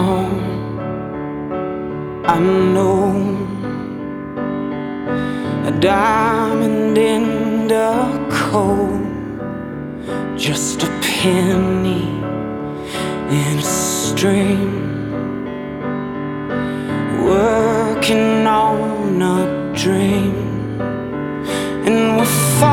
I know a diamond in the coal, just a penny in a stream